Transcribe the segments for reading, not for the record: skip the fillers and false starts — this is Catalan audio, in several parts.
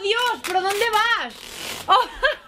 Dios! ¿Pero dónde vas? Oh.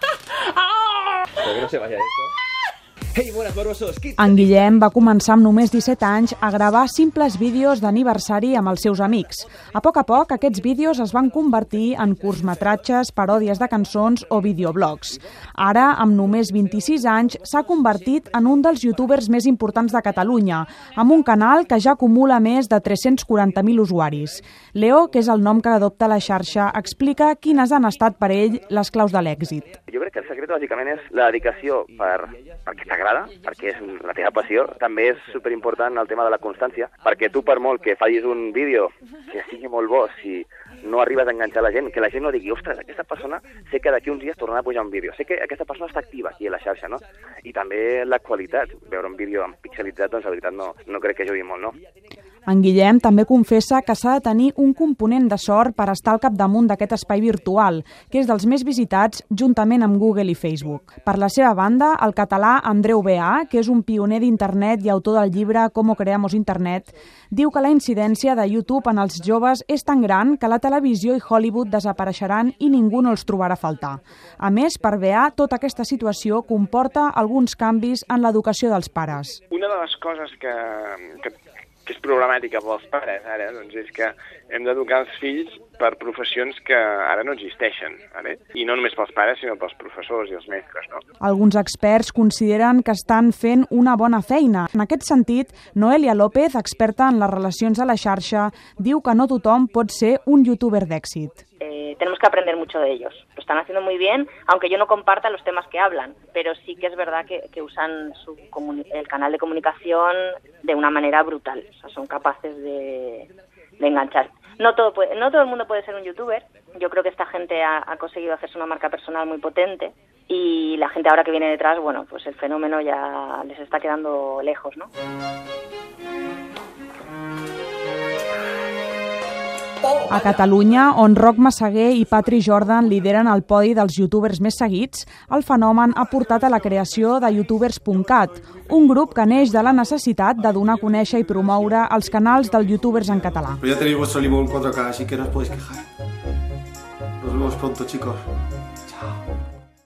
Espero que no se vaya esto. Hey, buenas barbosos! En Guillem va començar amb només 17 anys a gravar simples vídeos d'aniversari amb els seus amics. A poc, aquests vídeos es van convertir en curtmetratges, paròdies de cançons o videoblogs. Ara, amb només 26 anys, s'ha convertit en un dels youtubers més importants de Catalunya, amb un canal que ja acumula més de 340.000 usuaris. Leo, que és el nom que adopta la xarxa, explica quines han estat per ell les claus de l'èxit. Jo crec que el secret bàsicament és la dedicació perquè t'agrada, perquè és la teva passió. També és superimportant el tema de la constància, perquè tu per molt que fallis un vídeo que sigui molt bo, si no arribes a enganxar la gent, que la gent no digui, ostres, aquesta persona sé que d'aquí uns dies tornarà a pujar un vídeo, sé que aquesta persona està activa aquí a la xarxa, no? I també la qualitat, veure un vídeo pixelitzat, doncs la veritat no crec que jugui molt, no? En Guillem també confessa que s'ha de tenir un component de sort per estar al capdamunt d'aquest espai virtual, que és dels més visitats juntament amb Google i Facebook. Per la seva banda, el català Andreu B.A., que és un pioner d'internet i autor del llibre Cómo creamos internet, diu que la incidència de YouTube en els joves és tan gran que la televisió i Hollywood desapareixeran i ningú no els trobarà a faltar. A més, per B.A., tota aquesta situació comporta alguns canvis en l'educació dels pares. Una de les coses que és problemàtica pels pares ara, doncs és que hem d'educar els fills per professions que ara no existeixen, ara? I no només pels pares, sinó pels professors i els mestres, no? Alguns experts consideren que estan fent una bona feina. En aquest sentit, Noelia López, experta en les relacions a la xarxa, diu que no tothom pot ser un youtuber d'èxit. Tenemos que aprender mucho de ellos. Lo están haciendo muy bien, aunque yo no comparta los temas que hablan, pero sí que es verdad que usan el canal de comunicación de una manera brutal. O sea, son capaces de enganchar. No todo el mundo puede ser un youtuber. Yo creo que esta gente ha conseguido hacerse una marca personal muy potente y la gente ahora que viene detrás, bueno, pues el fenómeno ya les está quedando lejos, ¿no? A Catalunya, on Roc Massaguer i Patri Jordan lideren el podi dels youtubers més seguits, el fenomen ha portat a la creació de youtubers.cat, un grup que neix de la necessitat de donar a conèixer i promoure els canals dels youtubers en català. Pero ya tenéis vuestro limón 4K, así que no os podéis quejar. Nos vemos pronto, chicos.